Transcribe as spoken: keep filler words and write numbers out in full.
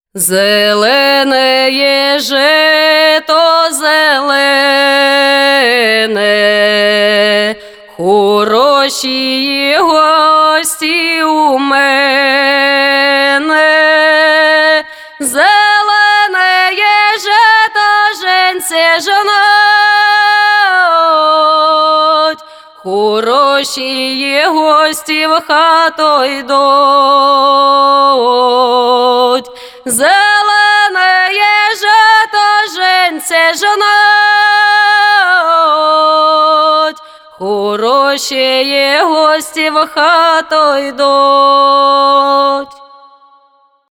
Зелене є жито зелене, хороші є гості у мене. Зелене є жито женці жонуть, хороші є гості в хату йдуть. Зелене є жито женці жонуть, хороші є гості в хату йдуть.